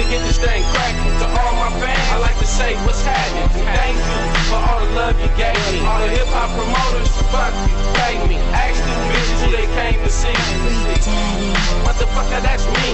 get this thing cracking. To all my fans, I like to say what's happening. Thank you for all the love you gave me. All the hip hop promoters, fuck you, pay me. Ask the bitches who they came to see. Motherfucker, that's me.